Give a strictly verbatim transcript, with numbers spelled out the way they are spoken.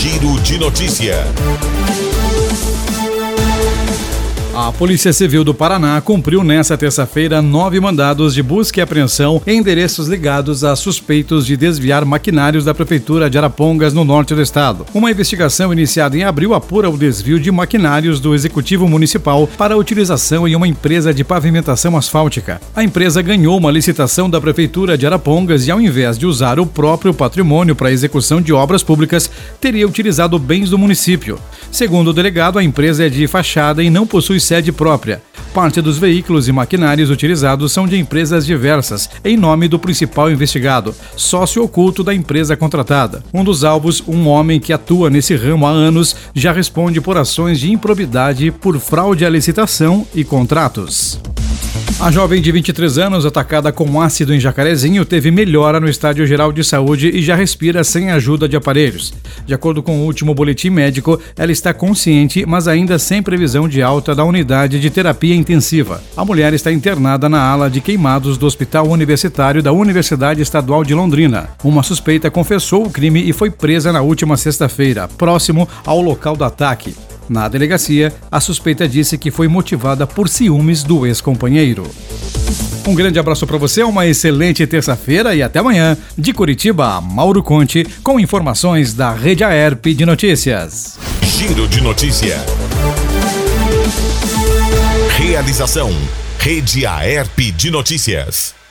Giro de Notícia. A Polícia Civil do Paraná cumpriu nesta terça-feira nove mandados de busca e apreensão em endereços ligados a suspeitos de desviar maquinários da Prefeitura de Arapongas, no norte do estado. Uma investigação iniciada em abril apura o desvio de maquinários do Executivo Municipal para utilização em uma empresa de pavimentação asfáltica. A empresa ganhou uma licitação da Prefeitura de Arapongas e, ao invés de usar o próprio patrimônio para a execução de obras públicas, teria utilizado bens do município. Segundo o delegado, a empresa é de fachada e não possui sede própria. Parte dos veículos e maquinários utilizados são de empresas diversas, em nome do principal investigado, sócio oculto da empresa contratada. Um dos alvos, um homem que atua nesse ramo há anos, já responde por ações de improbidade por fraude à licitação e contratos. A jovem de vinte e três anos, atacada com ácido em Jacarezinho, teve melhora no estádio geral de saúde e já respira sem ajuda de aparelhos. De acordo com o último boletim médico, ela está consciente, mas ainda sem previsão de alta da unidade de terapia intensiva. A mulher está internada na ala de queimados do Hospital Universitário da Universidade Estadual de Londrina. Uma suspeita confessou o crime e foi presa na última sexta-feira, próximo ao local do ataque. Na delegacia, a suspeita disse que foi motivada por ciúmes do ex-companheiro. Um grande abraço para você, uma excelente terça-feira e até amanhã. De Curitiba, Mauro Conte, com informações da Rede Aerp de Notícias. Giro de Notícia. Realização: Rede Aerp de Notícias.